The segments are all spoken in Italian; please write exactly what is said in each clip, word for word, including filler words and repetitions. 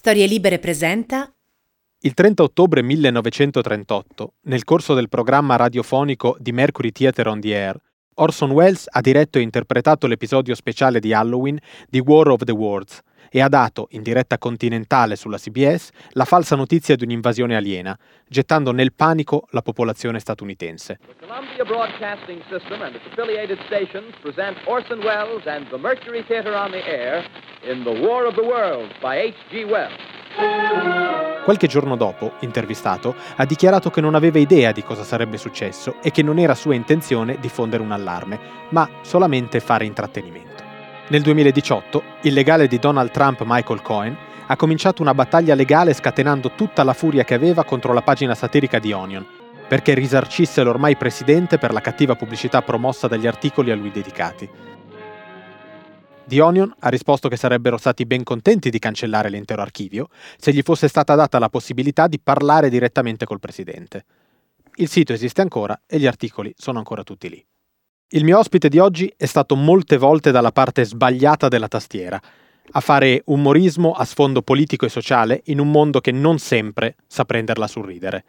Storie Libere presenta. Il trenta ottobre millenovecentotrentotto, nel corso del programma radiofonico di Mercury Theatre on the Air, Orson Welles ha diretto e interpretato l'episodio speciale di Halloween di War of the Worlds e ha dato, in diretta continentale sulla C B S, la falsa notizia di un'invasione aliena, gettando nel panico la popolazione statunitense. The Columbia Broadcasting System and its affiliated stations present Orson Welles and the Mercury Theatre on the Air in The War of the Worlds by H G Wells. Qualche giorno dopo, intervistato, ha dichiarato che non aveva idea di cosa sarebbe successo e che non era sua intenzione diffondere un allarme, ma solamente fare intrattenimento. Nel duemiladiciotto, il legale di Donald Trump Michael Cohen ha cominciato una battaglia legale scatenando tutta la furia che aveva contro la pagina satirica di Onion, perché risarcisse l'ormai presidente per la cattiva pubblicità promossa dagli articoli a lui dedicati. The Onion ha risposto che sarebbero stati ben contenti di cancellare l'intero archivio se gli fosse stata data la possibilità di parlare direttamente col presidente. Il sito esiste ancora e gli articoli sono ancora tutti lì. Il mio ospite di oggi è stato molte volte dalla parte sbagliata della tastiera, a fare umorismo a sfondo politico e sociale in un mondo che non sempre sa prenderla sul ridere.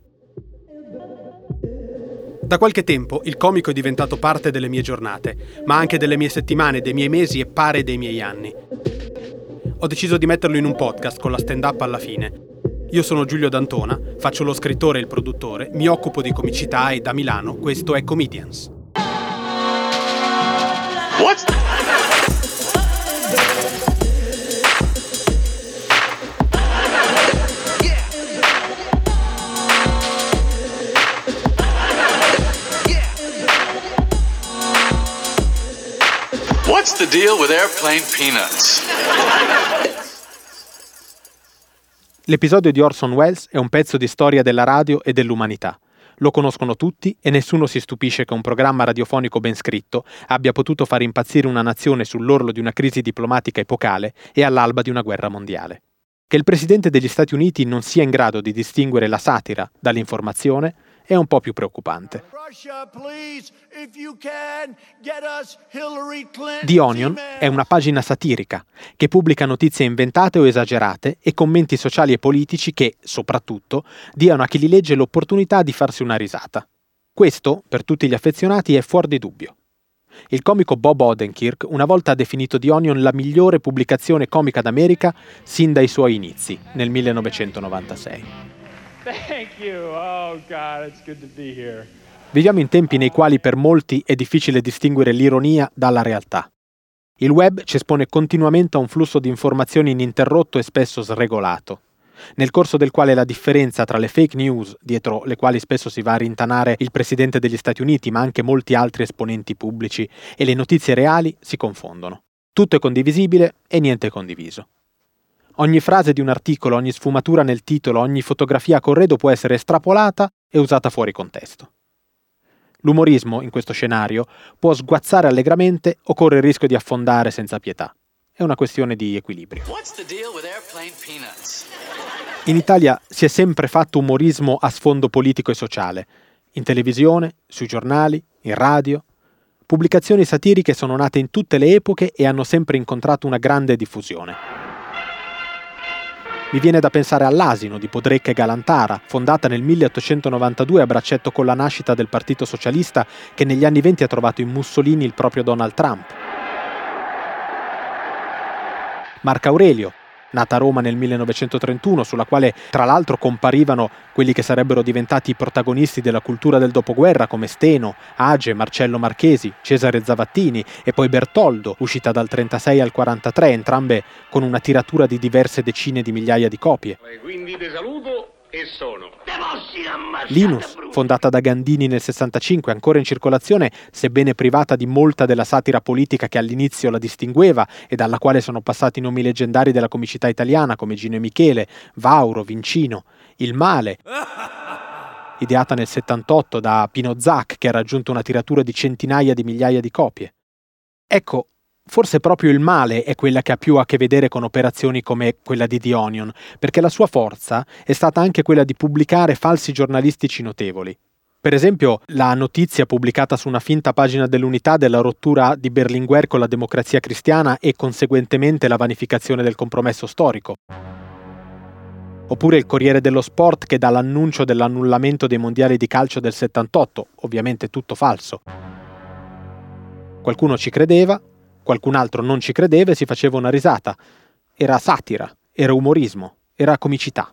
Da qualche tempo il comico è diventato parte delle mie giornate, ma anche delle mie settimane, dei miei mesi e pare dei miei anni. Ho deciso di metterlo in un podcast con la stand-up alla fine. Io sono Giulio D'Antona, faccio lo scrittore e il produttore, mi occupo di comicità e da Milano questo è Comedians. What? What's the deal with airplane peanuts? L'episodio di Orson Welles è un pezzo di storia della radio e dell'umanità. Lo conoscono tutti e nessuno si stupisce che un programma radiofonico ben scritto abbia potuto far impazzire una nazione sull'orlo di una crisi diplomatica epocale e all'alba di una guerra mondiale. Che il presidente degli Stati Uniti non sia in grado di distinguere la satira dall'informazione è un po' più preoccupante. The Onion è una pagina satirica che pubblica notizie inventate o esagerate e commenti sociali e politici che, soprattutto, diano a chi li legge l'opportunità di farsi una risata. Questo, per tutti gli affezionati, è fuor di dubbio. Il comico Bob Odenkirk una volta ha definito The Onion la migliore pubblicazione comica d'America sin dai suoi inizi, nel millenovecentonovantasei. Thank you. Oh God, it's good to be here. Viviamo in tempi nei quali per molti è difficile distinguere l'ironia dalla realtà. Il web ci espone continuamente a un flusso di informazioni ininterrotto e spesso sregolato, nel corso del quale la differenza tra le fake news, dietro le quali spesso si va a rintanare il presidente degli Stati Uniti, ma anche molti altri esponenti pubblici, e le notizie reali si confondono. Tutto è condivisibile e niente è condiviso. Ogni frase di un articolo, ogni sfumatura nel titolo, ogni fotografia a corredo può essere estrapolata e usata fuori contesto. L'umorismo, in questo scenario, può sguazzare allegramente o corre il rischio di affondare senza pietà. È una questione di equilibrio. In Italia si è sempre fatto umorismo a sfondo politico e sociale, in televisione, sui giornali, in radio. Pubblicazioni satiriche sono nate in tutte le epoche e hanno sempre incontrato una grande diffusione. Mi viene da pensare all'Asino di Podrecca e Galantara, fondata nel milleottocentonovantadue a braccetto con la nascita del Partito Socialista, che negli anni venti ha trovato in Mussolini il proprio Donald Trump. Marco Aurelio, nata a Roma nel millenovecentotrentuno, sulla quale tra l'altro comparivano quelli che sarebbero diventati i protagonisti della cultura del dopoguerra come Steno, Age, Marcello Marchesi, Cesare Zavattini e poi Bertoldo, uscita dal trentasei al quarantatré, entrambe con una tiratura di diverse decine di migliaia di copie. Quindi te saluto e sono. Linus, fondata da Gandini nel sessantacinque, ancora in circolazione, sebbene privata di molta della satira politica che all'inizio la distingueva e dalla quale sono passati nomi leggendari della comicità italiana come Gino e Michele, Vauro, Vincino. Il Male, ideata nel settantotto da Pino Zac, che ha raggiunto una tiratura di centinaia di migliaia di copie. Ecco, forse proprio Il Male è quella che ha più a che vedere con operazioni come quella di The Onion, perché la sua forza è stata anche quella di pubblicare falsi giornalistici notevoli. Per esempio, la notizia pubblicata su una finta pagina dell'Unità della rottura di Berlinguer con la Democrazia Cristiana e conseguentemente la vanificazione del compromesso storico. Oppure il Corriere dello Sport che dà l'annuncio dell'annullamento dei mondiali di calcio del settantotto, ovviamente tutto falso. Qualcuno ci credeva, qualcun altro non ci credeva e si faceva una risata. Era satira, era umorismo, era comicità.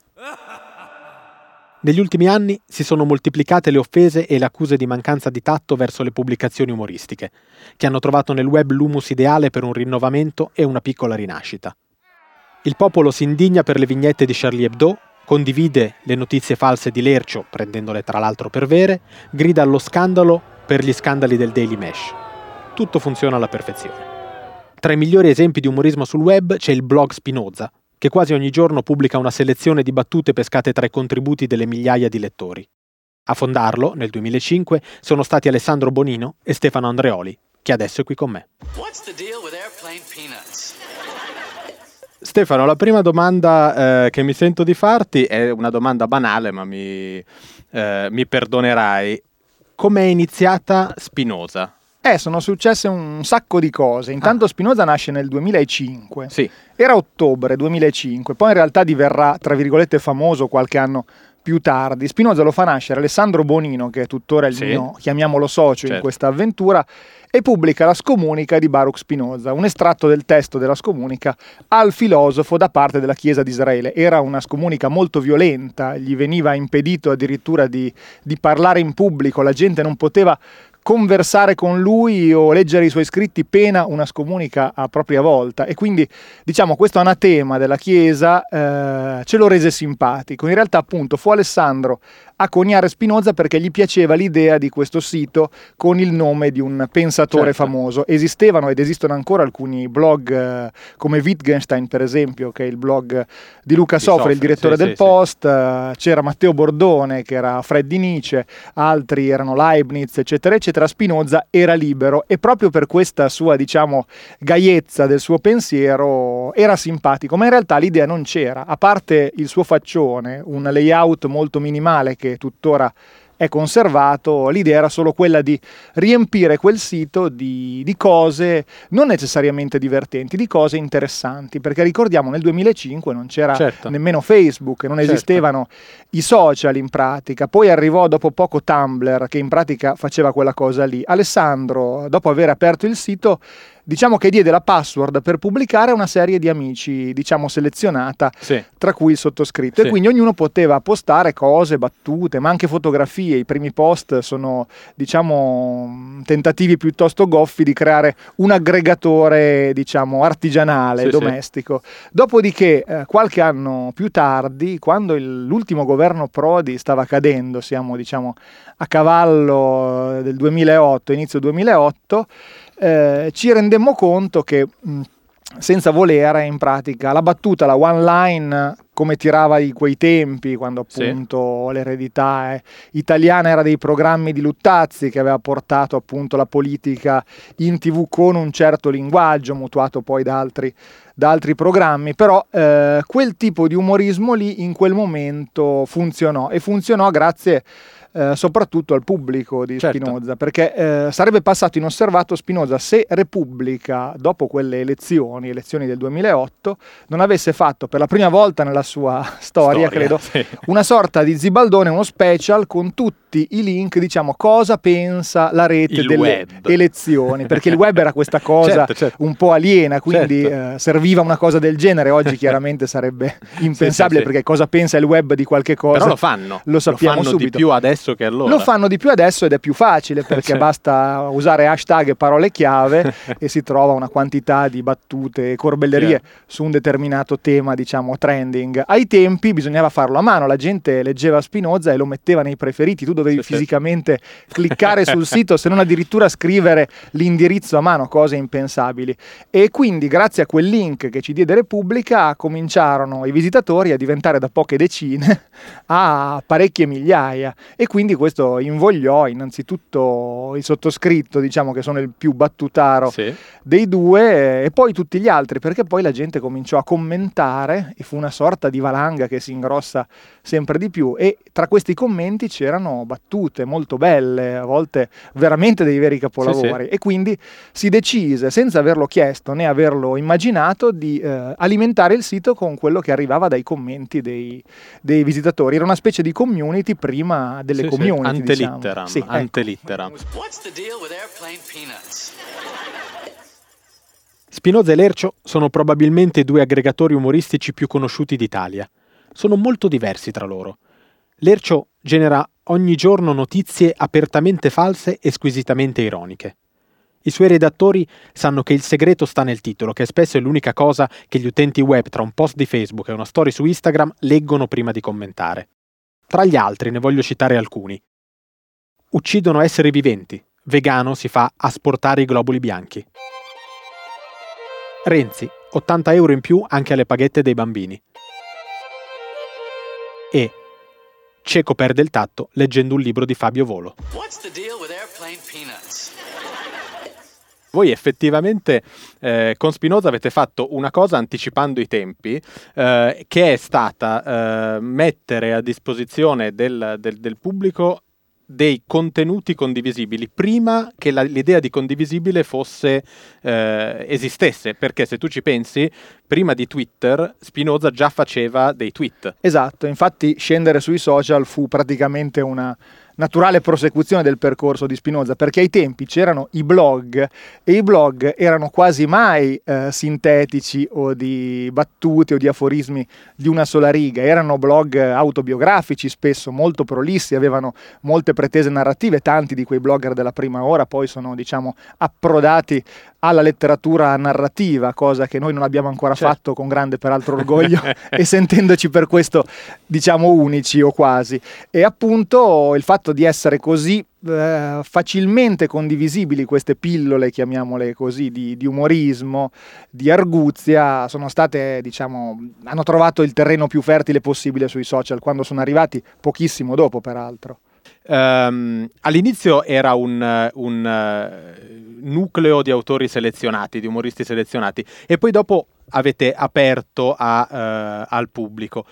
Negli ultimi anni si sono moltiplicate le offese e le accuse di mancanza di tatto verso le pubblicazioni umoristiche, che hanno trovato nel web l'humus ideale per un rinnovamento e una piccola rinascita. Il popolo si indigna per le vignette di Charlie Hebdo, condivide le notizie false di Lercio, prendendole tra l'altro per vere, grida allo scandalo per gli scandali del Daily Mesh. Tutto funziona alla perfezione. Tra i migliori esempi di umorismo sul web c'è il blog Spinoza, che quasi ogni giorno pubblica una selezione di battute pescate tra i contributi delle migliaia di lettori. A fondarlo, nel duemilacinque, sono stati Alessandro Bonino e Stefano Andreoli, che adesso è qui con me. What's the deal with airplane peanuts? Stefano, la prima domanda eh, che mi sento di farti è una domanda banale, ma mi, eh, mi perdonerai. Com'è iniziata Spinoza? Eh, sono successe un sacco di cose. Intanto ah. Spinoza nasce nel duemilacinque. Sì. Era ottobre duemilacinque, poi in realtà diverrà, tra virgolette, famoso qualche anno più tardi. Spinoza lo fa nascere Alessandro Bonino, che è tuttora il sì. mio, chiamiamolo socio certo. in questa avventura, e pubblica la scomunica di Baruch Spinoza, un estratto del testo della scomunica al filosofo da parte della Chiesa di Israele. Era una scomunica molto violenta, gli veniva impedito addirittura di, di parlare in pubblico, la gente non poteva conversare con lui o leggere i suoi scritti, pena una scomunica a propria volta, e quindi diciamo questo anatema della Chiesa eh, ce lo rese simpatico. In realtà appunto fu Alessandro a coniare Spinoza perché gli piaceva l'idea di questo sito con il nome di un pensatore certo. famoso. Esistevano ed esistono ancora alcuni blog eh, come Wittgenstein per esempio, che è il blog di Luca Sofri, Sofri il direttore sì, del sì, Post, sì. Eh, c'era Matteo Bordone che era Freddy Nietzsche, altri erano Leibniz eccetera eccetera. Spinoza era libero e proprio per questa sua diciamo gaiezza del suo pensiero era simpatico, ma in realtà l'idea non c'era, a parte il suo faccione, un layout molto minimale che tuttora è conservato. L'idea era solo quella di riempire quel sito di, di cose non necessariamente divertenti, di cose interessanti, perché ricordiamo nel duemilacinque non c'era certo. nemmeno Facebook, non certo. esistevano i social in pratica. Poi arrivò dopo poco Tumblr, che in pratica faceva quella cosa lì. Alessandro, dopo aver aperto il sito, diciamo che diede la password per pubblicare una serie di amici, diciamo selezionata, sì. tra cui il sottoscritto, sì. e quindi ognuno poteva postare cose, battute, ma anche fotografie. I primi post sono, diciamo, tentativi piuttosto goffi di creare un aggregatore, diciamo, artigianale, sì, domestico. Sì. Dopodiché, eh, qualche anno più tardi, quando il, l'ultimo governo Prodi stava cadendo, siamo, diciamo, a cavallo del duemilaotto, inizio duemilaotto, Eh, ci rendemmo conto che mh, senza volere in pratica la battuta, la one line come tirava di quei tempi quando appunto sì. l'eredità eh, italiana era dei programmi di Luttazzi che aveva portato appunto la politica in tv con un certo linguaggio mutuato poi da altri, da altri programmi, però eh, quel tipo di umorismo lì in quel momento funzionò e funzionò grazie Eh, soprattutto al pubblico di certo. Spinoza, perché eh, sarebbe passato inosservato Spinoza se Repubblica, dopo quelle elezioni, elezioni del duemilaotto, non avesse fatto per la prima volta nella sua storia, storia credo, sì. una sorta di Zibaldone, uno special con tutti i link, diciamo, cosa pensa la rete il delle web. elezioni, perché il web era questa cosa certo, certo. un po' aliena, quindi certo. eh, serviva una cosa del genere. Oggi chiaramente sarebbe impensabile, sì, sì, perché sì. cosa pensa il web di qualche cosa? Però lo fanno, lo sappiamo lo fanno subito. di più adesso che allora. Lo fanno di più adesso ed è più facile perché cioè. basta usare hashtag e parole chiave e si trova una quantità di battute e corbellerie cioè. su un determinato tema, diciamo trending. Ai tempi bisognava farlo a mano, la gente leggeva Spinoza e lo metteva nei preferiti, tu dovevi sì, fisicamente sì. cliccare sul sito, se non addirittura scrivere l'indirizzo a mano, cose impensabili. E quindi grazie a quel link che ci diede Repubblica cominciarono i visitatori a diventare da poche decine a parecchie migliaia e quindi questo invogliò innanzitutto il sottoscritto, diciamo che sono il più battutaro sì. dei due, e poi tutti gli altri, perché poi la gente cominciò a commentare e fu una sorta di valanga che si ingrossa sempre di più, e tra questi commenti c'erano battute molto belle, a volte veramente dei veri capolavori, sì, sì. E quindi si decise, senza averlo chiesto né averlo immaginato, di eh, alimentare il sito con quello che arrivava dai commenti dei, dei visitatori. Era una specie di community prima delle sì, community, sì. Antelitteram, diciamo. Sì, antelitteram. ecco. What's the deal with airplane peanuts? Spinoza e Lercio sono probabilmente i due aggregatori umoristici più conosciuti d'Italia. Sono molto diversi tra loro. Lercio genera ogni giorno notizie apertamente false e squisitamente ironiche. I suoi redattori sanno che il segreto sta nel titolo, che spesso è l'unica cosa che gli utenti web tra un post di Facebook e una story su Instagram leggono prima di commentare. Tra gli altri ne voglio citare alcuni. Uccidono esseri viventi. Vegano si fa asportare i globuli bianchi. Renzi, ottanta euro in più anche alle paghette dei bambini. E cieco perde il tatto leggendo un libro di Fabio Volo. What's the deal with airplane peanuts? Voi effettivamente eh, con Spinoza avete fatto una cosa anticipando i tempi, eh, che è stata eh, mettere a disposizione del, del, del pubblico dei contenuti condivisibili prima che la, l'idea di condivisibile fosse eh, esistesse, perché se tu ci pensi, prima di Twitter Spinoza già faceva dei tweet. Esatto, infatti scendere sui social fu praticamente una naturale prosecuzione del percorso di Spinoza, perché ai tempi c'erano i blog e i blog erano quasi mai eh, sintetici o di battute o di aforismi di una sola riga, erano blog autobiografici, spesso molto prolissi, avevano molte pretese narrative. Tanti di quei blogger della prima ora poi sono, diciamo, approdati alla letteratura narrativa, cosa che noi non abbiamo ancora certo. fatto con grande peraltro orgoglio e sentendoci per questo, diciamo, unici o quasi. E appunto il fatto di essere così eh, facilmente condivisibili, queste pillole, chiamiamole così, di, di umorismo, di arguzia, sono state, diciamo, hanno trovato il terreno più fertile possibile sui social, quando sono arrivati pochissimo dopo, peraltro. Um, all'inizio era un, un uh, nucleo di autori selezionati, di umoristi selezionati, e poi dopo avete aperto a, uh, al pubblico.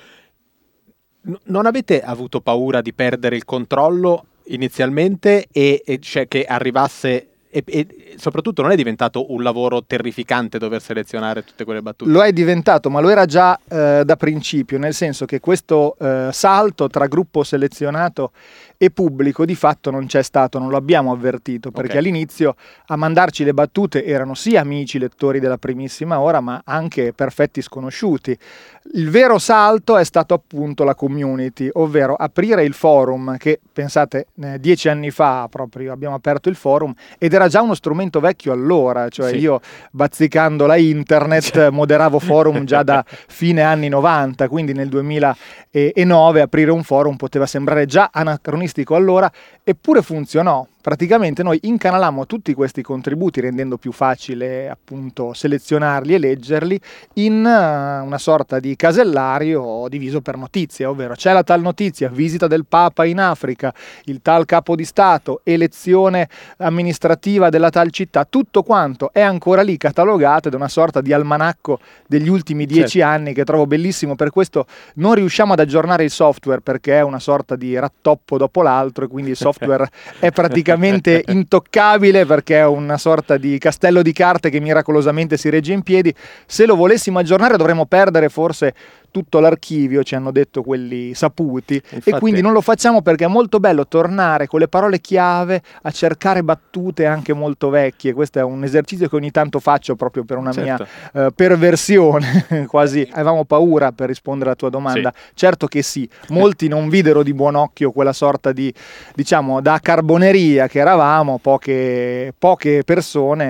N- non avete avuto paura di perdere il controllo inizialmente e, e cioè che arrivasse e, e soprattutto non è diventato un lavoro terrificante dover selezionare tutte quelle battute? Lo è diventato, ma lo era già eh, da principio, nel senso che questo eh, salto tra gruppo selezionato e pubblico di fatto non c'è stato, non lo abbiamo avvertito, perché okay. all'inizio a mandarci le battute erano sì amici lettori della primissima ora, ma anche perfetti sconosciuti. Il vero salto è stato appunto la community, ovvero aprire il forum, che pensate eh, dieci anni fa proprio abbiamo aperto il forum, ed era già uno strumento vecchio allora, cioè sì. io bazzicando la internet moderavo forum già da fine anni novanta, quindi nel duemilanove aprire un forum poteva sembrare già anacronistico allora, eppure funzionò. Praticamente noi incanalammo tutti questi contributi, rendendo più facile appunto selezionarli e leggerli, in uh, una sorta di casellario diviso per notizie, ovvero c'è la tal notizia, visita del Papa in Africa, il tal capo di Stato, elezione amministrativa della tal città, tutto quanto è ancora lì catalogato ed è una sorta di almanacco degli ultimi dieci certo. anni, che trovo bellissimo. Per questo non riusciamo ad aggiornare il software, perché è una sorta di rattoppo dopo l'altro, e quindi il software è praticamente intoccabile, perché è una sorta di castello di carte che miracolosamente si regge in piedi. Se lo volessimo aggiornare dovremmo perdere forse tutto l'archivio, ci hanno detto quelli saputi. Infatti, e quindi non lo facciamo perché è molto bello tornare con le parole chiave a cercare battute anche molto vecchie. Questo è un esercizio che ogni tanto faccio proprio per una certo. mia uh, perversione quasi avevamo paura per rispondere alla tua domanda. Sì. Certo che sì, molti non videro di buon occhio quella sorta di, diciamo, da carboneria che eravamo, poche, poche persone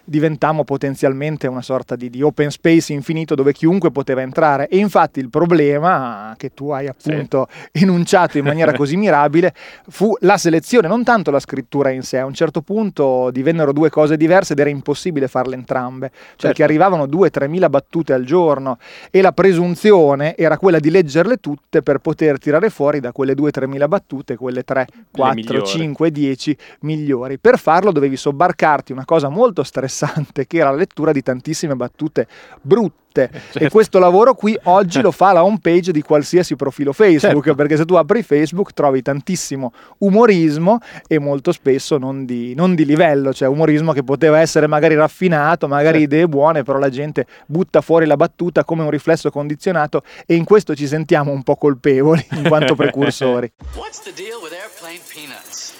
diventammo potenzialmente una sorta di, di open space infinito dove chiunque poteva entrare. E infatti il problema che tu hai appunto sì. enunciato in maniera così mirabile fu la selezione, non tanto la scrittura in sé. A un certo punto divennero due cose diverse ed era impossibile farle entrambe, certo. perché arrivavano due tre mila battute al giorno e la presunzione era quella di leggerle tutte per poter tirare fuori da quelle due tre mila battute quelle tre, quattro, cinque, dieci migliori. Per farlo dovevi sobbarcarti una cosa molto stressante che era la lettura di tantissime battute brutte. Certo. E questo lavoro qui oggi lo fa la home page di qualsiasi profilo Facebook, certo. perché se tu apri Facebook trovi tantissimo umorismo e molto spesso non di, non di livello, cioè umorismo che poteva essere magari raffinato, magari certo. idee buone, però la gente butta fuori la battuta come un riflesso condizionato e in questo ci sentiamo un po' colpevoli in quanto precursori. What's the deal with airplane peanuts?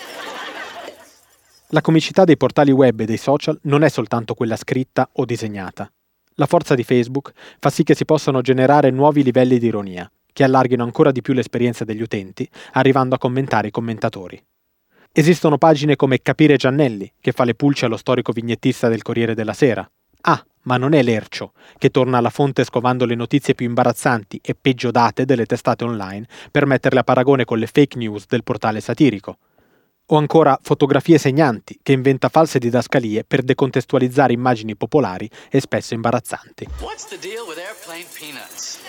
La comicità dei portali web e dei social non è soltanto quella scritta o disegnata. La forza di Facebook fa sì che si possano generare nuovi livelli di ironia, che allarghino ancora di più l'esperienza degli utenti, arrivando a commentare i commentatori. Esistono pagine come Capire Giannelli, che fa le pulce allo storico vignettista del Corriere della Sera. Ah, ma non è Lercio, che torna alla fonte scovando le notizie più imbarazzanti e peggio date delle testate online per metterle a paragone con le fake news del portale satirico. O ancora Fotografie segnanti, che inventa false didascalie per decontestualizzare immagini popolari e spesso imbarazzanti. What's the deal with airplane peanuts?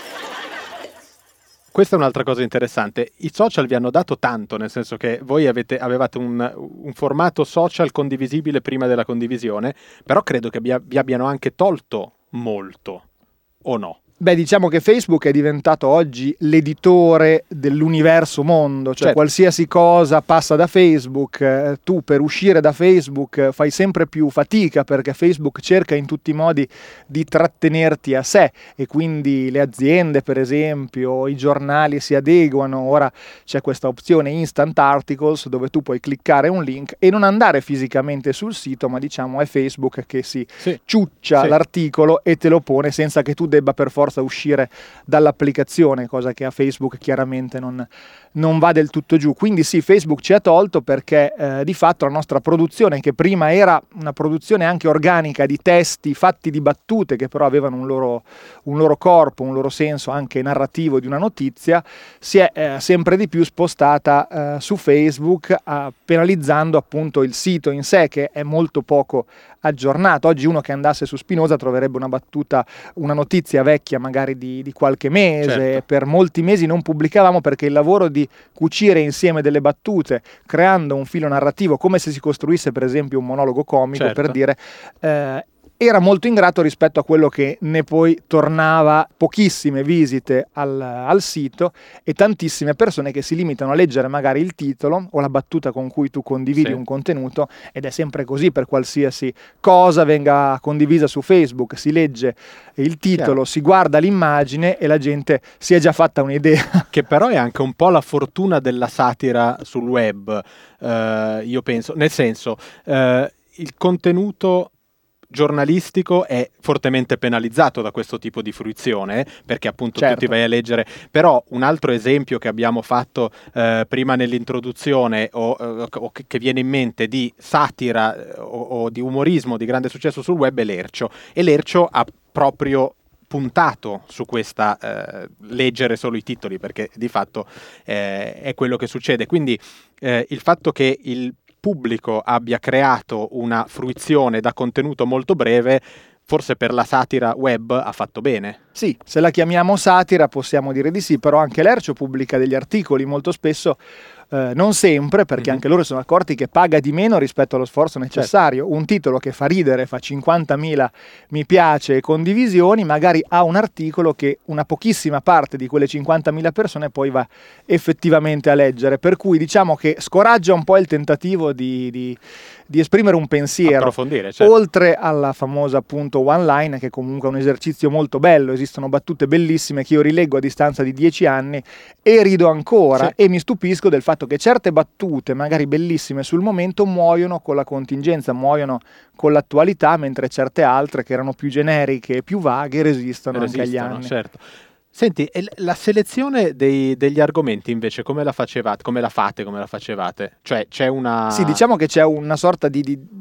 Questa è un'altra cosa interessante. I social vi hanno dato tanto, nel senso che voi avete, avevate un, un formato social condivisibile prima della condivisione, però credo che vi, vi abbiano anche tolto molto, o no? Beh, diciamo che Facebook è diventato oggi l'editore dell'universo mondo, cioè certo. qualsiasi cosa passa da Facebook, eh, tu per uscire da Facebook eh, fai sempre più fatica perché Facebook cerca in tutti i modi di trattenerti a sé e quindi le aziende, per esempio, i giornali si adeguano. Ora c'è questa opzione Instant Articles dove tu puoi cliccare un link e non andare fisicamente sul sito, ma diciamo è Facebook che si sì. ciuccia sì. l'articolo e te lo pone senza che tu debba per forza a uscire dall'applicazione, cosa che a Facebook chiaramente non, non va del tutto giù. Quindi sì, Facebook ci ha tolto perché eh, di fatto la nostra produzione, che prima era una produzione anche organica di testi fatti di battute che però avevano un loro, un loro corpo, un loro senso anche narrativo di una notizia, si è eh, sempre di più spostata eh, su Facebook, eh, penalizzando appunto il sito in sé che è molto poco aggiornato. Oggi uno che andasse su Spinoza troverebbe una battuta, una notizia vecchia magari di, di qualche mese. Certo. Per molti mesi non pubblicavamo perché il lavoro di cucire insieme delle battute creando un filo narrativo come se si costruisse per esempio un monologo comico, certo. per dire eh, era molto ingrato rispetto a quello che ne poi tornava pochissime visite al, al sito e tantissime persone che si limitano a leggere magari il titolo o la battuta con cui tu condividi sì. un contenuto, ed è sempre così per qualsiasi cosa venga condivisa su Facebook, si legge il titolo, Chiaro. si guarda l'immagine e la gente si è già fatta un'idea. Che però è anche un po' la fortuna della satira sul web, eh, io penso, nel senso eh, il contenuto giornalistico è fortemente penalizzato da questo tipo di fruizione, perché appunto certo. tu ti vai a leggere. Però un altro esempio che abbiamo fatto eh, prima nell'introduzione o, o che viene in mente di satira o, o di umorismo di grande successo sul web è Lercio, e Lercio ha proprio puntato su questa eh, leggere solo i titoli, perché di fatto eh, è quello che succede. Quindi eh, il fatto che il pubblico abbia creato una fruizione da contenuto molto breve, forse per la satira web ha fatto bene. Sì, se la chiamiamo satira possiamo dire di sì, però anche Lercio pubblica degli articoli molto spesso, eh, non sempre, perché mm-hmm. anche loro sono accorti che paga di meno rispetto allo sforzo necessario. Certo. Un titolo che fa ridere, fa cinquantamila mi piace e condivisioni, magari ha un articolo che una pochissima parte di quelle cinquantamila persone poi va effettivamente a leggere, per cui diciamo che scoraggia un po' il tentativo di, di, di esprimere un pensiero, approfondire, certo. oltre alla famosa appunto one line, che comunque è un esercizio molto bello. Esistono battute bellissime che io rileggo a distanza di dieci anni e rido ancora, sì. e mi stupisco del fatto che certe battute magari bellissime sul momento muoiono con la contingenza, muoiono con l'attualità, mentre certe altre che erano più generiche e più vaghe resistono, resistono anche agli anni. Certo. Senti, la selezione dei, degli argomenti invece come la facevate, come la fate, come la facevate? Cioè c'è una... Sì, diciamo che c'è una sorta di, di,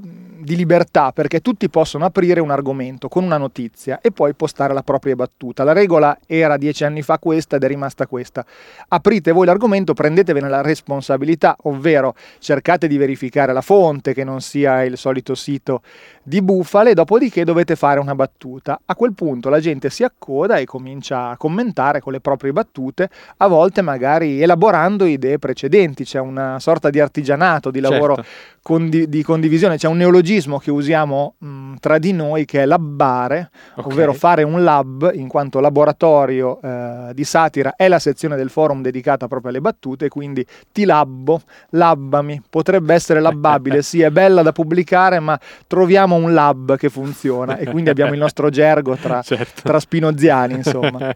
di libertà, perché tutti possono aprire un argomento con una notizia e poi postare la propria battuta. La regola era dieci anni fa questa ed è rimasta questa. Aprite voi l'argomento, prendetevene la responsabilità, ovvero cercate di verificare la fonte, che non sia il solito sito di bufale, dopodiché dovete fare una battuta. A quel punto la gente si accoda e comincia a commentare con le proprie battute, a volte magari elaborando idee precedenti. C'è una sorta di artigianato, di lavoro certo. condi- di condivisione. C'è un neologismo che usiamo mh, tra di noi, che è labbare, Okay. ovvero fare un lab, in quanto laboratorio eh, di satira è la sezione del forum dedicata proprio alle battute, quindi ti labbo, labbami, potrebbe essere labbabile, sì, è bella da pubblicare, ma troviamo un lab che funziona, e quindi abbiamo il nostro gergo tra, Certo. tra spinoziani, insomma.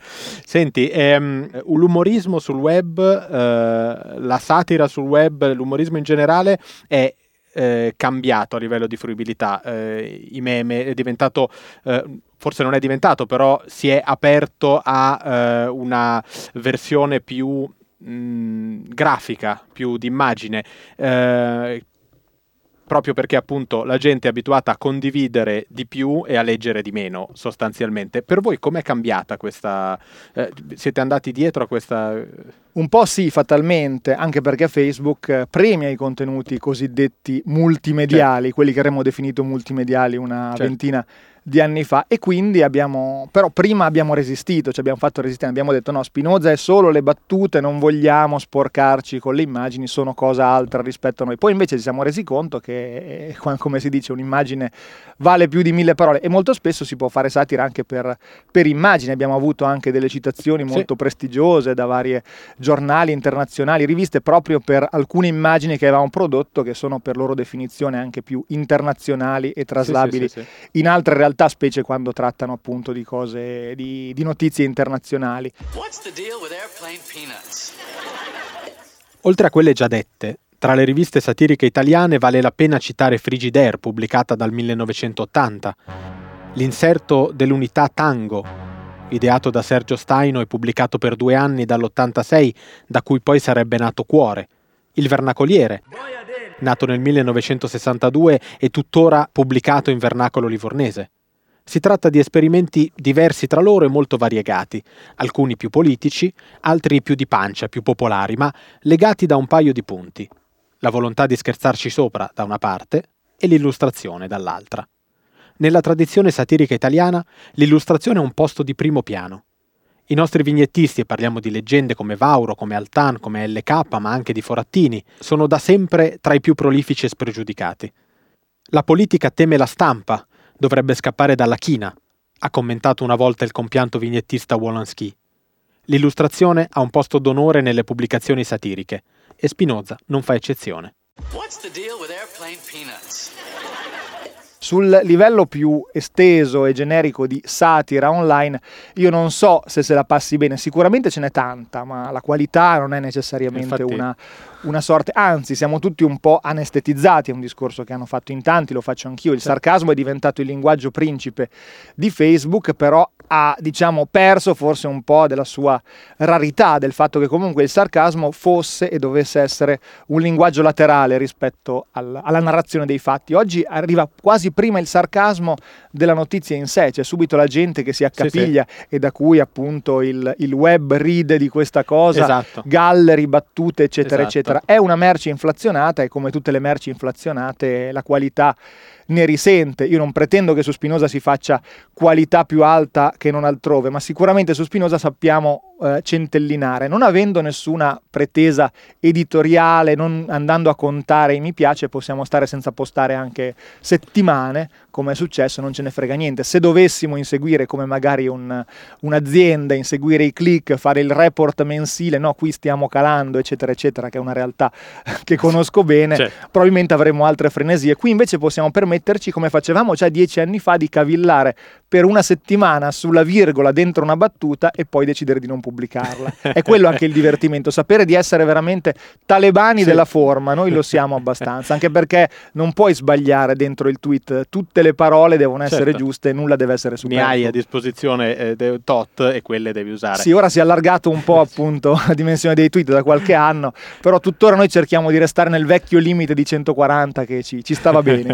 Senti, ehm, l'umorismo sul web, eh, la satira sul web, l'umorismo in generale è eh, cambiato a livello di fruibilità. Eh, i meme è diventato, eh, forse non è diventato, però si è aperto a eh, una versione più mh, grafica, più d'immagine, eh, proprio perché appunto la gente è abituata a condividere di più e a leggere di meno, sostanzialmente. Per voi com'è cambiata questa... Eh, siete andati dietro a questa... Un po' sì, fatalmente, anche perché Facebook premia i contenuti cosiddetti multimediali, certo. quelli che avremmo definito multimediali una certo. ventina di anni fa, e quindi abbiamo, però prima abbiamo resistito, ci abbiamo fatto resistere, abbiamo detto no, Spinoza è solo le battute, non vogliamo sporcarci con le immagini, sono cosa altra rispetto a noi. Poi invece ci siamo resi conto che, come si dice, un'immagine vale più di mille parole, e molto spesso si può fare satira anche per, per immagini. Abbiamo avuto anche delle citazioni molto sì. prestigiose da varie giornali internazionali, riviste, proprio per alcune immagini che avevamo prodotto, che sono per loro definizione anche più internazionali e traslabili sì, sì, sì, sì. in altre realtà, specie quando trattano appunto di cose, di, di notizie internazionali. What's the deal with airplane peanuts? Oltre a quelle già dette, tra le riviste satiriche italiane vale la pena citare Frigidaire, pubblicata dal millenovecentottanta, l'inserto dell'unità Tango, ideato da Sergio Staino e pubblicato per due anni dall'ottantasei, da cui poi sarebbe nato Cuore, il Vernacoliere, nato nel millenovecentosessantadue e tuttora pubblicato in vernacolo livornese. Si tratta di esperimenti diversi tra loro e molto variegati, alcuni più politici, altri più di pancia, più popolari, ma legati da un paio di punti: la volontà di scherzarci sopra da una parte e l'illustrazione dall'altra. Nella tradizione satirica italiana, l'illustrazione ha un posto di primo piano. I nostri vignettisti, e parliamo di leggende come Vauro, come Altan, come L K, ma anche di Forattini, sono da sempre tra i più prolifici e spregiudicati. La politica teme la stampa, dovrebbe scappare dalla china, ha commentato una volta il compianto vignettista Wolanski. L'illustrazione ha un posto d'onore nelle pubblicazioni satiriche, e Spinoza non fa eccezione. What's the deal with airplane peanuts? Sul livello più esteso e generico di satira online, io non so se se la passi bene, sicuramente ce n'è tanta, ma la qualità non è necessariamente Infatti... una, una sorte, anzi siamo tutti un po' anestetizzati, è un discorso che hanno fatto in tanti, lo faccio anch'io, il sarcasmo è diventato il linguaggio principe di Facebook, però ha, diciamo, perso forse un po' della sua rarità, del fatto che comunque il sarcasmo fosse e dovesse essere un linguaggio laterale rispetto al, alla narrazione dei fatti. Oggi arriva quasi prima il sarcasmo della notizia in sé, c'è subito la gente che si accapiglia sì, sì. e da cui appunto il, il web ride di questa cosa, esatto. gallery, battute eccetera esatto. eccetera. È una merce inflazionata e come tutte le merci inflazionate la qualità ne risente. Io non pretendo che su Spinoza si faccia qualità più alta che non altrove, ma sicuramente su Spinoza sappiamo eh, centellinare, non avendo nessuna pretesa editoriale, non andando a contare i mi piace, possiamo stare senza postare anche settimane, come è successo, non ce ne frega niente. Se dovessimo inseguire come magari un, un'azienda, inseguire i click, fare il report mensile, no, qui stiamo calando eccetera eccetera, che è una realtà che conosco bene, certo. probabilmente avremo altre frenesie. Qui invece possiamo permetterci, come facevamo già dieci anni fa, di cavillare per una settimana sulla virgola dentro una battuta e poi decidere di non pubblicarla. È quello anche il divertimento, sapere di essere veramente talebani sì. della forma. Noi lo siamo abbastanza, anche perché non puoi sbagliare dentro il tweet, tutte le parole devono essere certo. giuste e nulla deve essere superfluo. Ne hai a disposizione eh, tot e quelle devi usare. Sì, ora si è allargato un po' appunto la dimensione dei tweet da qualche anno, però tuttora noi cerchiamo di restare nel vecchio limite di centoquaranta che ci, ci stava bene in fondo.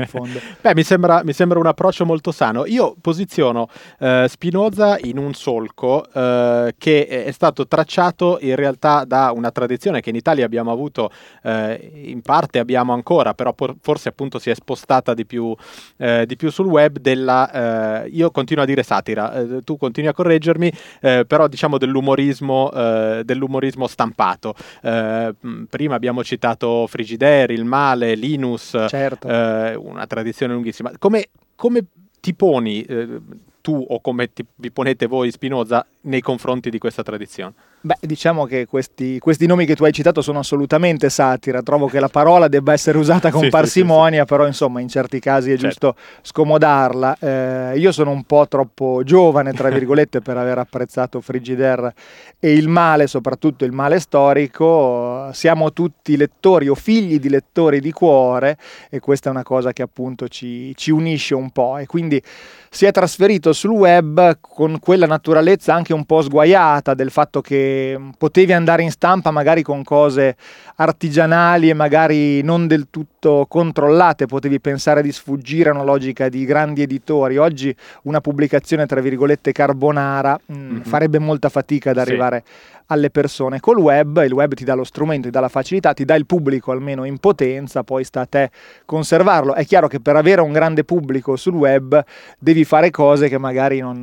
Beh, mi sembra, mi sembra un approccio molto sano. Io posiziono eh, Spinoza in un solco eh, che è stato tracciato in realtà da una tradizione che in Italia abbiamo avuto, eh, in parte abbiamo ancora, però por- forse appunto si è spostata di più, eh, di più sul web, della, eh, io continuo a dire satira, eh, tu continui a correggermi, eh, però diciamo dell'umorismo, eh, dell'umorismo stampato. Eh, prima abbiamo citato Frigidaire, Il Male, Linus, certo. eh, una tradizione lunghissima. Come, come ti poni eh, tu o come ti, vi ponete voi Spinoza nei confronti di questa tradizione? Beh, diciamo che questi, questi nomi che tu hai citato sono assolutamente satira. Trovo che la parola debba essere usata con sì, parsimonia, sì, sì, sì. Però insomma in certi casi è certo. giusto scomodarla. Eh, io sono un po' troppo giovane, tra virgolette, per aver apprezzato Frigidaire e Il Male, soprattutto Il Male storico. Siamo tutti lettori o figli di lettori di cuore e questa è una cosa che appunto ci, ci unisce un po', e quindi si è trasferito sul web con quella naturalezza anche un po' sguaiata del fatto che potevi andare in stampa magari con cose artigianali e magari non del tutto controllate, potevi pensare di sfuggire a una logica di grandi editori. Oggi una pubblicazione tra virgolette carbonara mh, mm-hmm. farebbe molta fatica ad arrivare sì. alle persone. Col web, il web ti dà lo strumento, ti dà la facilità, ti dà il pubblico almeno in potenza, poi sta a te conservarlo. È chiaro che per avere un grande pubblico sul web devi fare cose che magari non,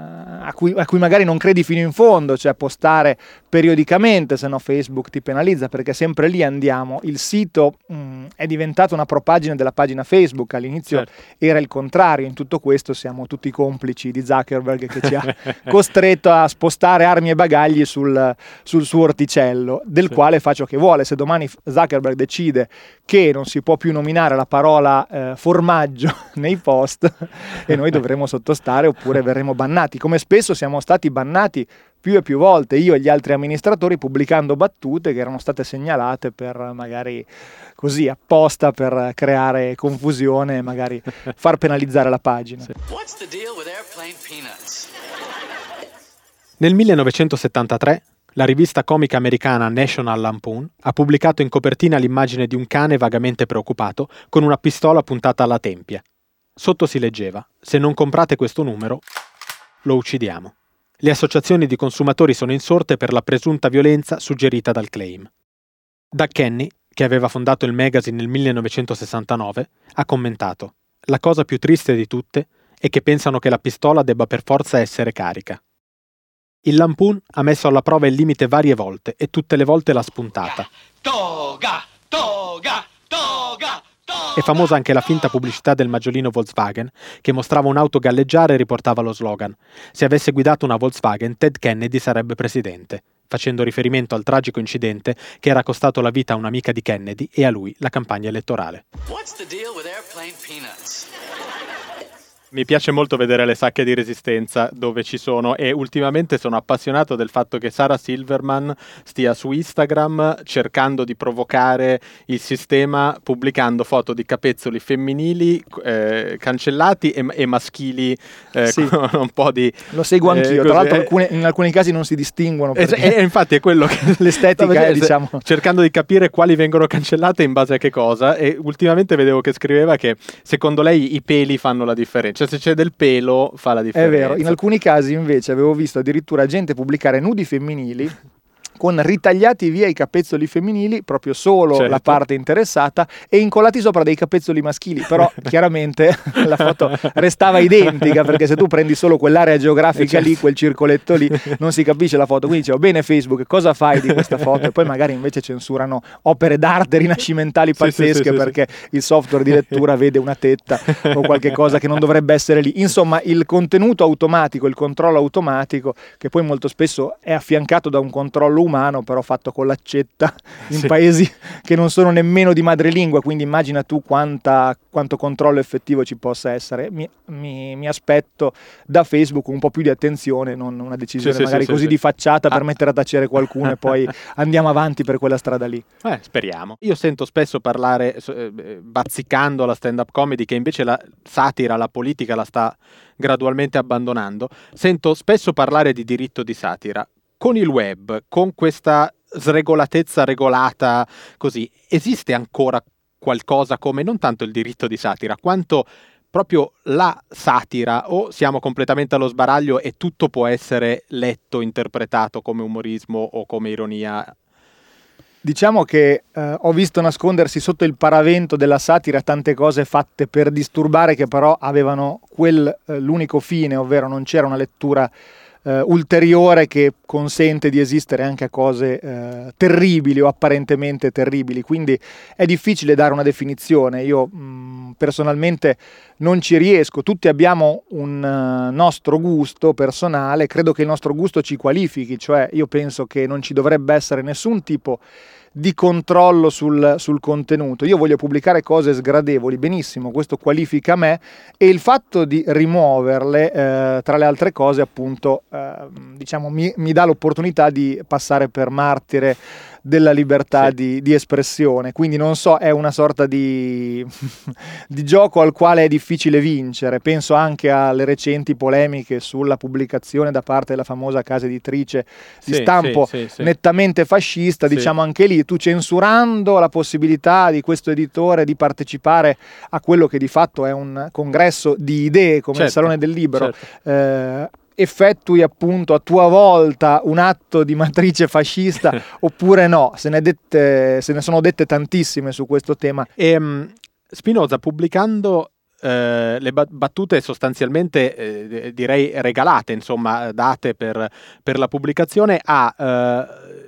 a cui, a cui magari non credi fino in fondo, cioè postare periodicamente, se no Facebook ti penalizza, perché sempre lì andiamo. Il sito mh, è diventato una propagine della pagina Facebook, all'inizio certo. era il contrario. In tutto questo siamo tutti complici di Zuckerberg che ci ha costretto a spostare armi e bagagli sul, sul suo orticello, del sì. quale fa ciò che vuole. Se domani Zuckerberg decide che non si può più nominare la parola eh, formaggio nei post e noi dovremo sottostare oppure verremo bannati, come spesso siamo stati bannati più e più volte, io e gli altri amministratori, pubblicando battute che erano state segnalate per magari così apposta per creare confusione e magari far penalizzare la pagina. Sì. What's the deal with airplane peanuts? Nel millenovecentosettantatré la rivista comica americana National Lampoon ha pubblicato in copertina l'immagine di un cane vagamente preoccupato con una pistola puntata alla tempia. Sotto si leggeva: se non comprate questo numero, lo uccidiamo. Le associazioni di consumatori sono insorte per la presunta violenza suggerita dal claim. Doug Kenny, che aveva fondato il magazine nel millenovecentosessantanove, ha commentato: la cosa più triste di tutte è che pensano che la pistola debba per forza essere carica. Il Lampoon ha messo alla prova il limite varie volte e tutte le volte l'ha spuntata. Toga, toga, toga, toga. È famosa anche la finta pubblicità del maggiolino Volkswagen che mostrava un'auto galleggiare e riportava lo slogan: se avesse guidato una Volkswagen, Ted Kennedy sarebbe presidente, facendo riferimento al tragico incidente che era costato la vita a un'amica di Kennedy e a lui la campagna elettorale. What's the deal with airplane peanuts? Mi piace molto vedere le sacche di resistenza dove ci sono, e ultimamente sono appassionato del fatto che Sarah Silverman stia su Instagram cercando di provocare il sistema pubblicando foto di capezzoli femminili eh, cancellati e, e maschili eh, sì. con un po' di... Lo seguo anch'io, eh, tra l'altro alcune, in alcuni casi non si distinguono. E, e infatti è quello che... L'estetica è, diciamo... cercando di capire quali vengono cancellate in base a che cosa, e ultimamente vedevo che scriveva che secondo lei i peli fanno la differenza. Cioè se c'è del pelo fa la differenza. È vero, in alcuni casi invece avevo visto addirittura gente pubblicare nudi femminili con ritagliati via i capezzoli femminili, proprio solo certo. la parte interessata, e incollati sopra dei capezzoli maschili, però chiaramente la foto restava identica, perché se tu prendi solo quell'area geografica certo. lì, quel circoletto lì, non si capisce la foto. Quindi dicevo: bene Facebook, cosa fai di questa foto? E poi magari invece censurano opere d'arte rinascimentali pazzesche sì, sì, sì, perché sì. il software di lettura vede una tetta o qualche cosa che non dovrebbe essere lì. Insomma, il contenuto automatico, il controllo automatico, che poi molto spesso è affiancato da un controllo umano, però fatto con l'accetta in sì. paesi che non sono nemmeno di madrelingua, quindi immagina tu quanta, quanto controllo effettivo ci possa essere. Mi, mi, mi aspetto da Facebook un po' più di attenzione, non una decisione sì, magari sì, così sì, di facciata ah. per mettere a tacere qualcuno e poi andiamo avanti per quella strada lì. Eh, speriamo. Io sento spesso parlare, eh, bazzicando la stand-up comedy, che invece la satira, la politica la sta gradualmente abbandonando. Sento spesso parlare di diritto di satira. Con il web, con questa sregolatezza regolata così, esiste ancora qualcosa come non tanto il diritto di satira, quanto proprio la satira, o siamo completamente allo sbaraglio e tutto può essere letto, interpretato come umorismo o come ironia? Diciamo che eh, ho visto nascondersi sotto il paravento della satira tante cose fatte per disturbare, che però avevano quel eh, l'unico fine, ovvero non c'era una lettura eh, ulteriore che consente di esistere anche a cose eh, terribili o apparentemente terribili. Quindi è difficile dare una definizione. Io mh, personalmente non ci riesco. Tutti abbiamo un uh, nostro gusto personale, credo che il nostro gusto ci qualifichi, cioè io penso che non ci dovrebbe essere nessun tipo di controllo sul, sul contenuto. Io voglio pubblicare cose sgradevoli, benissimo, questo qualifica me, e il fatto di rimuoverle, eh, tra le altre cose, appunto, eh, diciamo, mi, mi dà l'opportunità di passare per martire della libertà sì. di, di espressione. Quindi non so, è una sorta di, di gioco al quale è difficile vincere. Penso anche alle recenti polemiche sulla pubblicazione da parte della famosa casa editrice di sì, stampo sì, sì, sì. nettamente fascista, sì. diciamo anche lì, tu censurando la possibilità di questo editore di partecipare a quello che di fatto è un congresso di idee come certo, il Salone del Libro, certo. eh, effettui appunto a tua volta un atto di matrice fascista oppure no, se ne, dette, se ne sono dette tantissime su questo tema. E, um, Spinoza, pubblicando eh, le battute sostanzialmente eh, direi regalate, insomma date per, per la pubblicazione, ha eh,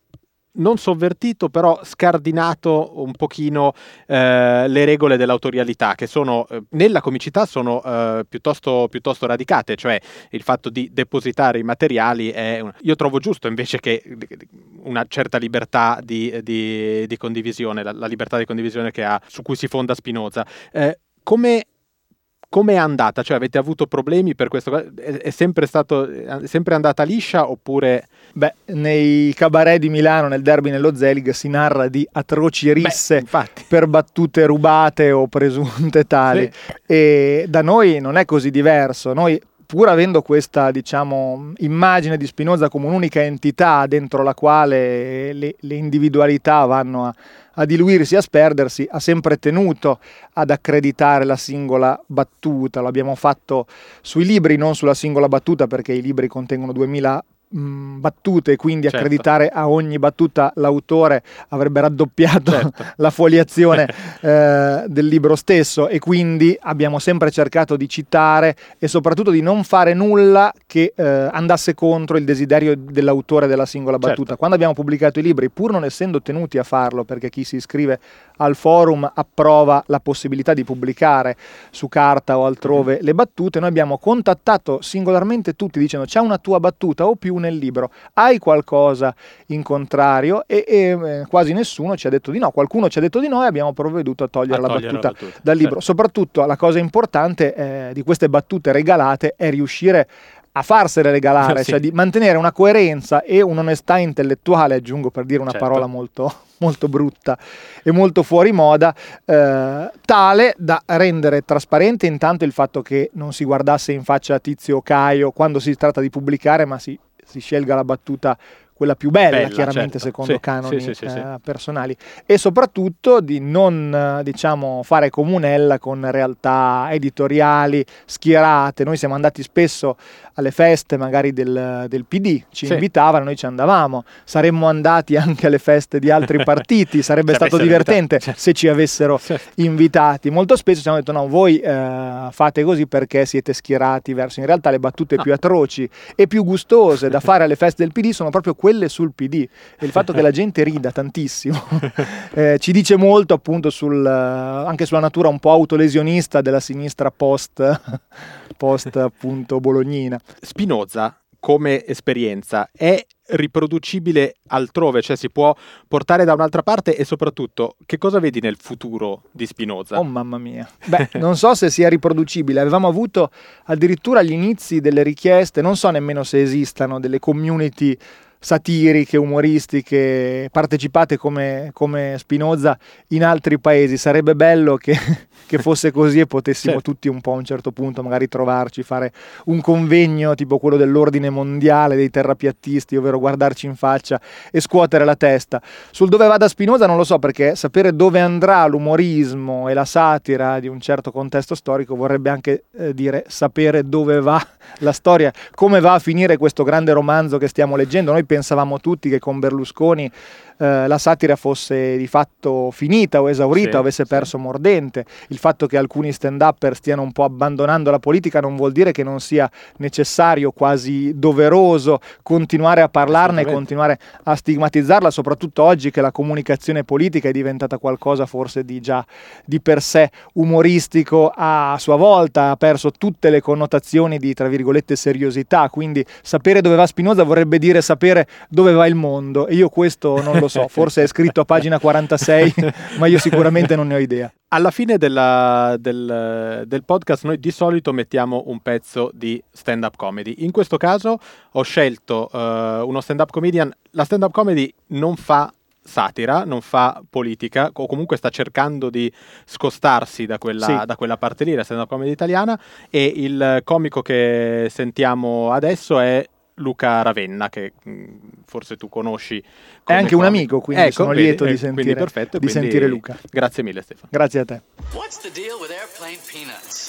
non sovvertito, però scardinato un pochino eh, le regole dell'autorialità, che sono eh, nella comicità sono eh, piuttosto, piuttosto radicate, cioè il fatto di depositare i materiali è un... io trovo giusto invece che una certa libertà di, di, di condivisione, la, la libertà di condivisione che ha, su cui si fonda Spinoza. Eh, come Come è andata? Cioè avete avuto problemi per questo? È, è sempre stato è sempre andata liscia oppure? Beh, nei cabaret di Milano, nel Derby, nello Zelig, si narra di atroci risse Beh, per battute rubate o presunte tali. Sì. E da noi non è così diverso. Noi, pur avendo questa, diciamo, immagine di Spinoza come un'unica entità dentro la quale le, le individualità vanno a a diluirsi, a sperdersi, ha sempre tenuto ad accreditare la singola battuta. L'abbiamo fatto sui libri, non sulla singola battuta, perché i libri contengono duemila mh, battute, quindi certo. accreditare a ogni battuta l'autore avrebbe raddoppiato certo. la foliazione eh, del libro stesso, e quindi abbiamo sempre cercato di citare e soprattutto di non fare nulla che eh, andasse contro il desiderio dell'autore della singola battuta. Certo. Quando abbiamo pubblicato i libri, pur non essendo tenuti a farlo, perché chi si iscrive al forum approva la possibilità di pubblicare su carta o altrove mm. le battute, noi abbiamo contattato singolarmente tutti dicendo: c'è una tua battuta o più nel libro, hai qualcosa in contrario? E, e eh, quasi nessuno ci ha detto di no. Qualcuno ci ha detto di no e abbiamo provveduto a togliere, a la, togliere battuta la battuta dal libro. Certo. Soprattutto la cosa importante eh, di queste battute regalate è riuscire a farsele regalare, sì. cioè di mantenere una coerenza e un'onestà intellettuale, aggiungo per dire una certo. parola molto, molto brutta e molto fuori moda, eh, tale da rendere trasparente intanto il fatto che non si guardasse in faccia a Tizio o Caio quando si tratta di pubblicare, ma si, si scelga la battuta quella più bella, bella chiaramente, certo. secondo sì, canoni sì, sì, sì, eh, personali, e soprattutto di non diciamo fare comunella con realtà editoriali schierate. Noi siamo andati spesso alle feste magari del, del P D, ci sì. invitavano, noi ci andavamo, saremmo andati anche alle feste di altri partiti, sarebbe stato divertente certo. se ci avessero certo. invitati. Molto spesso ci hanno detto: no, voi eh, fate così perché siete schierati verso. In realtà le battute no. più atroci e più gustose da fare alle feste del P D sono proprio quelle sul P D, e il fatto che la gente rida tantissimo eh, ci dice molto appunto sul, anche sulla natura un po' autolesionista della sinistra post, post appunto bolognina. Spinoza come esperienza è riproducibile altrove, cioè si può portare da un'altra parte, e soprattutto che cosa vedi nel futuro di Spinoza? Oh mamma mia, beh, non so se sia riproducibile. Avevamo avuto addirittura agli inizi delle richieste, non so nemmeno se esistano delle community satiriche, umoristiche partecipate come, come Spinoza in altri paesi. Sarebbe bello che che fosse così e potessimo certo. tutti un po' a un certo punto magari trovarci, fare un convegno tipo quello dell'ordine mondiale dei terrapiattisti, ovvero guardarci in faccia e scuotere la testa. Sul dove vada Spinoza non lo so, perché sapere dove andrà l'umorismo e la satira di un certo contesto storico vorrebbe anche eh, dire sapere dove va la storia, come va a finire questo grande romanzo che stiamo leggendo. Noi pensavamo tutti che con Berlusconi eh, la satira fosse di fatto finita o esaurita, sì, avesse perso sì. mordente. Il fatto che alcuni stand-upper stiano un po' abbandonando la politica non vuol dire che non sia necessario, quasi doveroso, continuare a parlarne e continuare a stigmatizzarla, soprattutto oggi che la comunicazione politica è diventata qualcosa forse di già di per sé umoristico, a sua volta ha perso tutte le connotazioni di, tra virgolette, seriosità. Quindi sapere dove va Spinoza vorrebbe dire sapere dove va il mondo, e io questo non lo so, forse è scritto a pagina quarantasei, ma io sicuramente non ne ho idea. Alla fine della, del, del podcast noi di solito mettiamo un pezzo di stand-up comedy. In questo caso ho scelto uh, uno stand-up comedian. La stand-up comedy non fa satira, non fa politica, o comunque sta cercando di scostarsi da quella, sì. da quella parte lì, la stand-up comedy italiana, e il comico che sentiamo adesso è Luca Ravenna, che mh, forse tu conosci. È anche comico. un amico, quindi ecco, sono vedi, lieto di, eh, sentire, perfetto, di quindi sentire Luca. Grazie mille, Stefano. Grazie a te. What's the deal with airplane peanuts?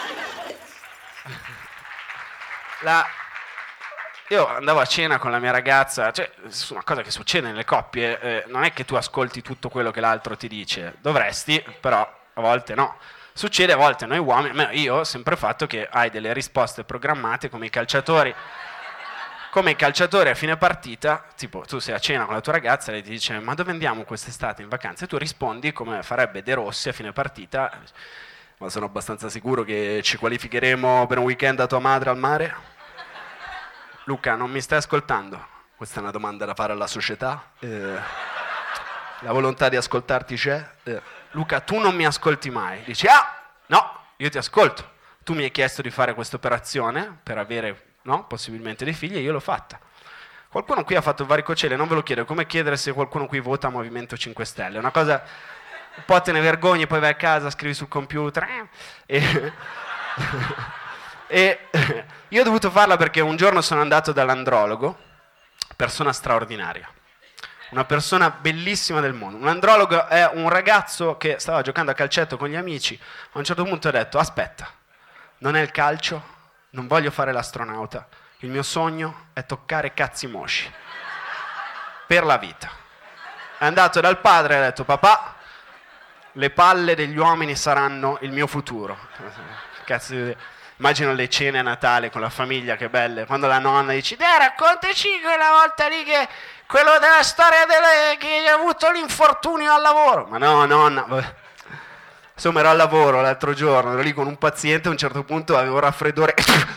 La... Io andavo a cena con la mia ragazza, cioè, una cosa che succede nelle coppie, eh, non è che tu ascolti tutto quello che l'altro ti dice, dovresti, però a volte no. Succede a volte, noi uomini, io ho sempre fatto che hai delle risposte programmate come i calciatori. Come i calciatori a fine partita, tipo tu sei a cena con la tua ragazza e lei ti dice ma dove andiamo quest'estate in vacanza? E tu rispondi come farebbe De Rossi a fine partita, ma sono abbastanza sicuro che ci qualificheremo per un weekend da tua madre al mare? Luca, non mi stai ascoltando? Questa è una domanda da fare alla società. Eh, la volontà di ascoltarti c'è? Eh, Luca, tu non mi ascolti mai. Dici, ah, no, io ti ascolto. Tu mi hai chiesto di fare questa operazione per avere, no, possibilmente dei figli, e io l'ho fatta. Qualcuno qui ha fatto varicocele, non ve lo chiedo, è come chiedere se qualcuno qui vota Movimento cinque Stelle. È una cosa, un po' te ne vergogni, poi vai a casa, scrivi sul computer, eh, e... E io ho dovuto farla perché un giorno sono andato dall'andrologo, persona straordinaria, una persona bellissima del mondo. Un andrologo è un ragazzo che stava giocando a calcetto con gli amici, a un certo punto ha detto aspetta, non è il calcio, non voglio fare l'astronauta, il mio sogno è toccare cazzi mosci per la vita. È andato dal padre e ha detto papà, le palle degli uomini saranno il mio futuro. Cazzo di... Immagino le cene a Natale con la famiglia, che belle, quando la nonna dice dai raccontaci quella volta lì che quello della storia delle, che ha avuto l'infortunio al lavoro. Ma no nonna, vabbè. Insomma ero al lavoro l'altro giorno, ero lì con un paziente, a un certo punto avevo un raffreddore.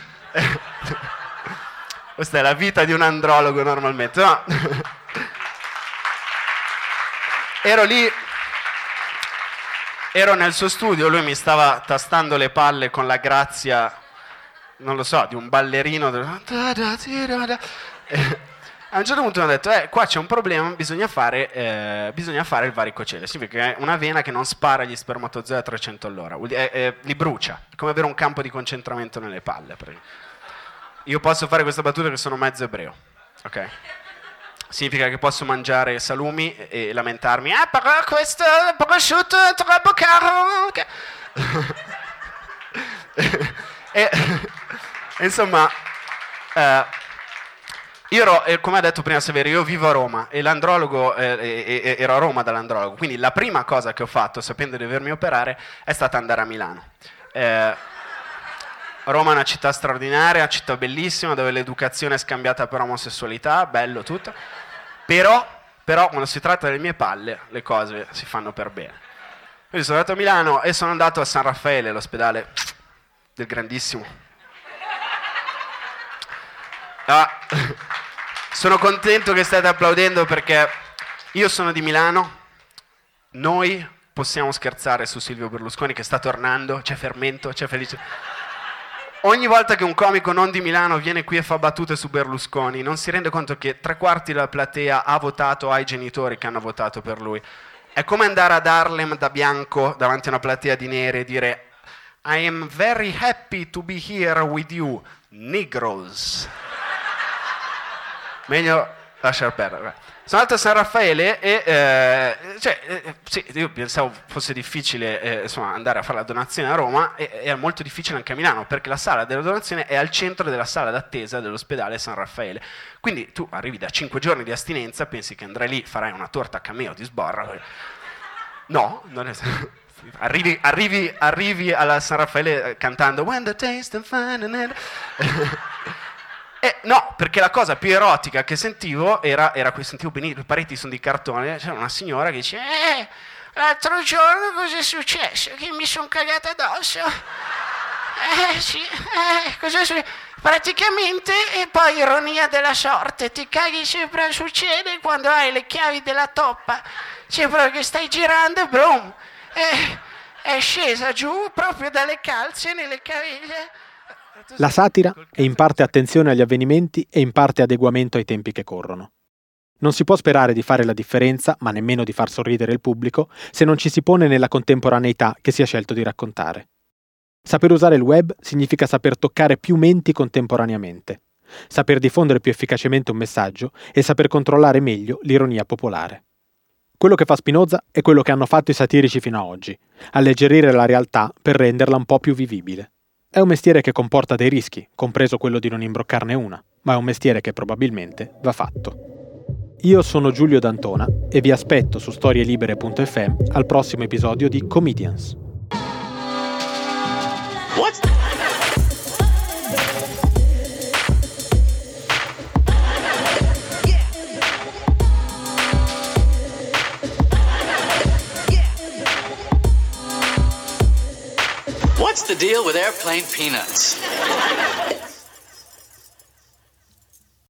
Questa è la vita di un andrologo normalmente, no? Ero lì, ero nel suo studio, lui mi stava tastando le palle con la grazia, non lo so, di un ballerino. A un certo punto mi ha detto, eh, qua c'è un problema, bisogna fare, eh, bisogna fare il varicocele. Significa che è una vena che non spara gli spermatozoi a trecento all'ora, eh, eh, li brucia, è come avere un campo di concentramento nelle palle. Io posso fare questa battuta che sono mezzo ebreo, ok? Significa che posso mangiare salumi e lamentarmi, ah, però questo prosciutto è troppo caro. Okay. e, e insomma, eh, io ero, eh, come ha detto prima Severo, io vivo a Roma e l'andrologo, eh, eh, ero a Roma dall'andrologo, quindi la prima cosa che ho fatto, sapendo di dovermi operare, è stata andare a Milano. Eh, Roma è una città straordinaria, una città bellissima, dove l'educazione è scambiata per omosessualità, bello tutto, però, però quando si tratta delle mie palle le cose si fanno per bene. Quindi sono andato a Milano e sono andato a San Raffaele, l'ospedale del grandissimo. Ah, sono contento che state applaudendo perché io sono di Milano, noi possiamo scherzare su Silvio Berlusconi che sta tornando, c'è fermento, c'è felice. Ogni volta che un comico non di Milano viene qui e fa battute su Berlusconi, non si rende conto che tre quarti della platea ha votato ai genitori che hanno votato per lui. È come andare ad Harlem da bianco davanti a una platea di neri e dire I am very happy to be here with you, Negroes. Meglio lasciar perdere. Sono andato a San Raffaele e eh, cioè, eh, sì, io pensavo fosse difficile eh, insomma, andare a fare la donazione a Roma, e è molto difficile anche a Milano, perché la sala della donazione è al centro della sala d'attesa dell'ospedale San Raffaele. Quindi tu arrivi da cinque giorni di astinenza, pensi che andrai lì, farai una torta a cameo di sborra. No, non è... Arrivi, arrivi, arrivi alla San Raffaele cantando When the taste of fun and... Eh, no, perché la cosa più erotica che sentivo era, era che sentivo benissimo, le pareti sono di cartone, c'era una signora che dice eh, l'altro giorno cosa è successo? Che mi sono cagata addosso? Eh sì, eh, cosa è successo? Praticamente, e poi ironia della sorte, ti caghi sempre, succede quando hai le chiavi della toppa, sempre che stai girando e boom, eh, è scesa giù proprio dalle calze nelle caviglie. La satira è in parte attenzione agli avvenimenti e in parte adeguamento ai tempi che corrono. Non si può sperare di fare la differenza, ma nemmeno di far sorridere il pubblico, se non ci si pone nella contemporaneità che si è scelto di raccontare. Saper usare il web significa saper toccare più menti contemporaneamente, saper diffondere più efficacemente un messaggio e saper controllare meglio l'ironia popolare. Quello che fa Spinoza è quello che hanno fatto i satirici fino ad oggi, alleggerire la realtà per renderla un po' più vivibile. È un mestiere che comporta dei rischi, compreso quello di non imbroccarne una, ma è un mestiere che probabilmente va fatto. Io sono Giulio D'Antona e vi aspetto su storielibere punto effe emme al prossimo episodio di Comedians. What? What's the deal with airplane peanuts?